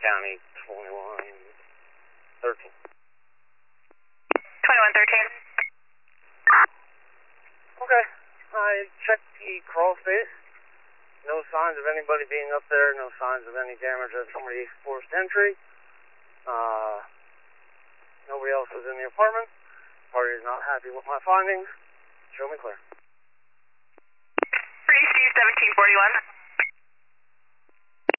County 2113. 2113. Okay, I checked the crawl space. No signs of anybody being up there, no signs of any damage that somebody forced entry. Nobody else was in the apartment. Party is not happy with my findings. Show me clear. 3C 1741.